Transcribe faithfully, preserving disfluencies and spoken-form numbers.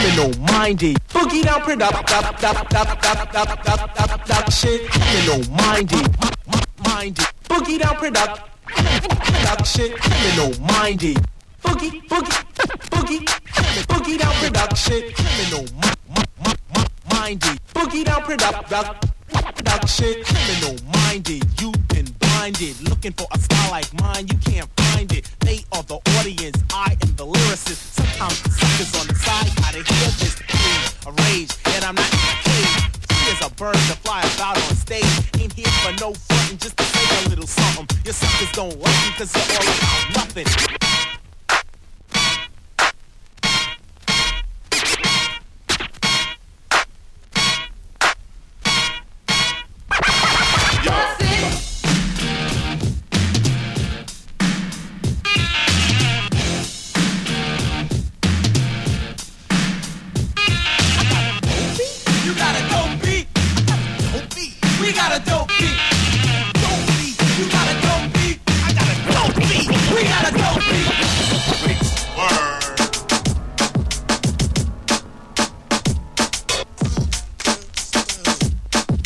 criminal minded. Boogie down production, criminal minded, minded. Boogie down production, production, criminal minded. Boogie, boogie, boogie, boogie down production, criminal minded. Boogie down production, production, criminal minded. You've been blinded, looking for a style like mine, you can't find it. They are the audience, I am the lyricist. Sometimes the suckers on the side gotta hear this thing, a rage, and I'm not in a cage. Free as a bird to fly about on stage. Ain't here for no frontin', just to say a little something. Your suckers don't like me cause you're all about nothing.